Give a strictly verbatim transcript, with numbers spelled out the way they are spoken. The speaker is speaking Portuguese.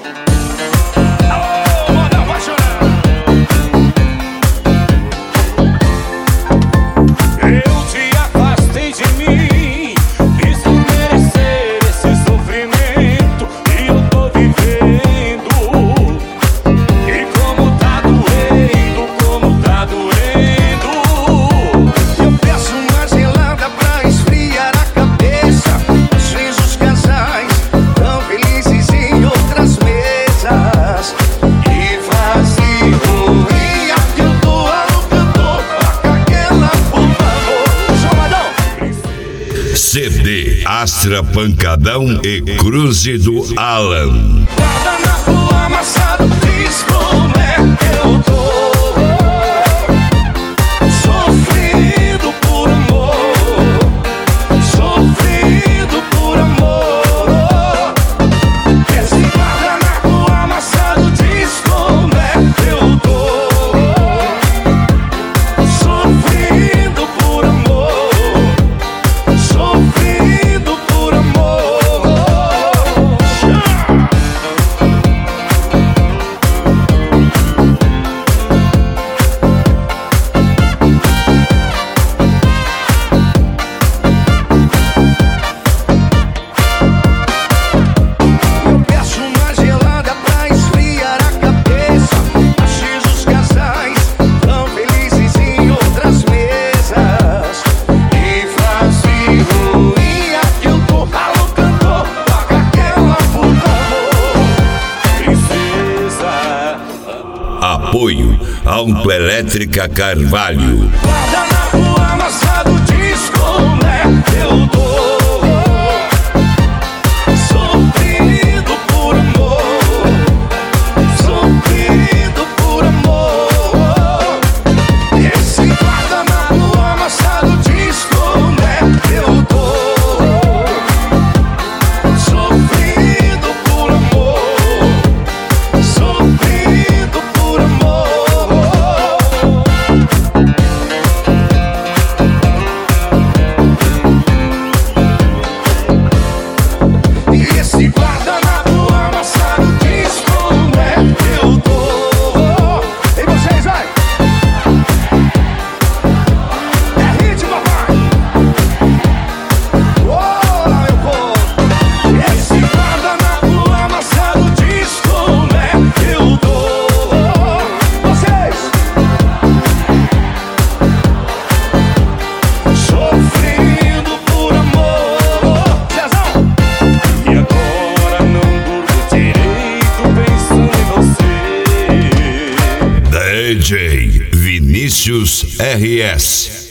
C D Astra Pancadão e Cruze do Alan. Guardanapo amassado, diz como é que eu tô. Sofrido por amor, sofrido por amor. Esse guardanapo amassado, diz como é que eu tô. Sofrido por amor, sofrido por amor. Eu peço uma gelada pra esfriar a cabeça. Achis os casais tão felizes em outras mesas. E frase ruim que eu tô. Alô, cantor, toca aquela por favor. Princesa. Apoio Autoelétrica Carvalho. Guardanapo amassado, diz como é que eu tô. Sofrido por amor, sofrido por amor. Esse guardanapo amassado, diz como é que eu tô. Sofrido por amor, sofrido por amor. E esse guardanapo amassado, diz como é que eu tô. E vocês, vai! É ritmo, papai! Olá, meu povo! Esse guardanapo amassado, diz como é que eu tô. Vocês! Sofrendo por amor. Zezão! E agora não durmo direito pensando em você. D J Vinícius R S.